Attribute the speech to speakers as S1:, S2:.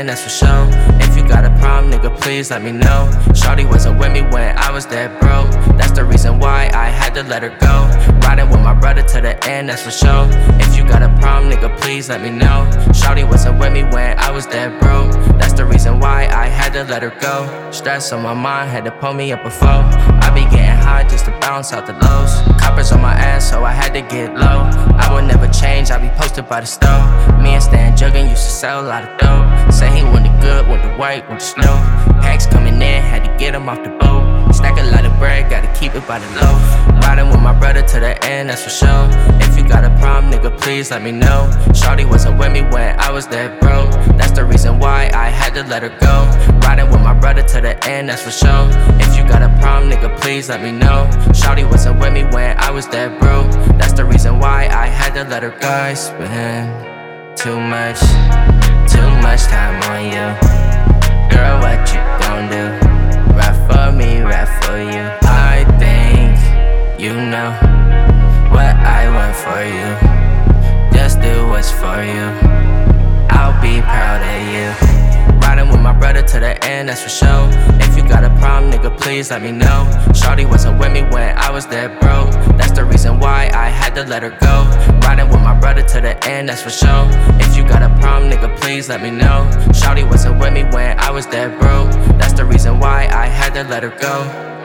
S1: end, that's for sure. If you got a problem, nigga, please let me know. Shawty wasn't with me when I was dead broke. That's the reason why I had to let her go. Riding with my brother to the end, that's for sure. If you got a problem, nigga, please let me know. Shawty wasn't with me when I was dead broke. That's the reason why I had to let her go. Stress on my mind, had to pull me up before. I be getting high just to bounce out the lows. Coppers on my ass, so I had to get low. I would never change, I be posted by the stove. Me and Stan Juggin used to sell a lot of dope. Say he wanted good, want the white, want the snow. Packs coming in, had to get him off the boat. Stack a lot of bread, gotta keep it by the loaf. Riding with my brother to the end, that's for sure. If you got a problem, nigga, please let me know. Shawty wasn't with me when I was dead broke. That's the reason why I had to let her go. Riding with my brother to the end, that's for sure. If you got a problem, nigga, please let me know. Shawty wasn't with me when I was dead broke. That's the reason why I had to let her go. I spend too much time on you. Girl, what you gon' do? Rap for me, rap for you. I think you know what I want for you. Just do what's for you. I'll be proud of you. Riding with my brother to the end, that's for sure. If you got a problem, nigga, please let me know. Shawty wasn't with me when I was dead broke. That's the reason why I had to let her go. Riding with my brother to the end, that's for sure. If you got a problem, nigga, please let me know. Shawty wasn't with me when I was dead broke. That's the reason why I had to let her go.